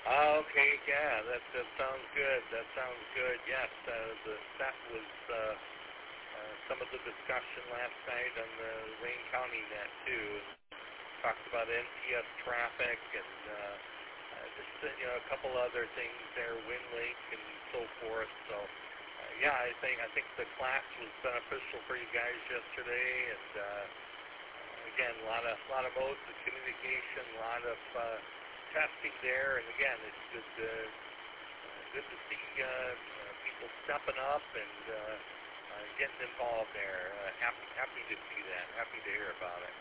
Okay, yeah, that sounds good. That sounds good. Yes, that was some of the discussion last night on the Wayne County net too. Talked about NPS traffic and just a couple other things there, WinLink and so forth. So yeah, I think the class was beneficial for you guys yesterday, and again, a lot of modes of communication, a lot of testing there, and again, it's good to see people stepping up and getting involved there. Happy to see that. Happy to hear about it.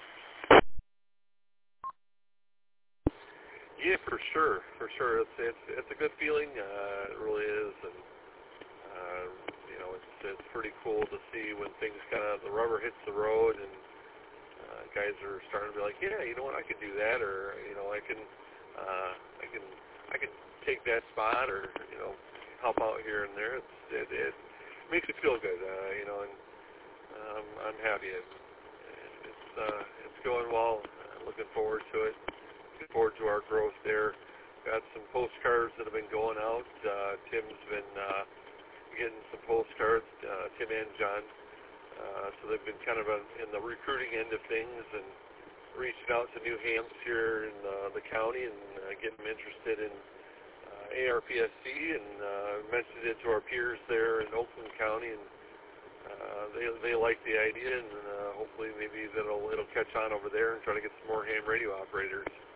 Yeah, for sure. It's a good feeling. It really is, and it's pretty cool to see when things the rubber hits the road, and guys are starting to be like, yeah, you know what, I can do that, or I can take that spot, or help out here and there. It makes me feel good, and I'm happy. It's going well. Looking forward to it. Looking forward to our growth there. Got some postcards that have been going out. Tim's been getting some postcards, Tim and John. So they've been kind of in the recruiting end of things and reaching out to New Hampshire and the county and getting them interested in ARPSC, and mentioned it to our peers there in Oakland County, and they like the idea, and hopefully maybe it'll catch on over there and try to get some more ham radio operators.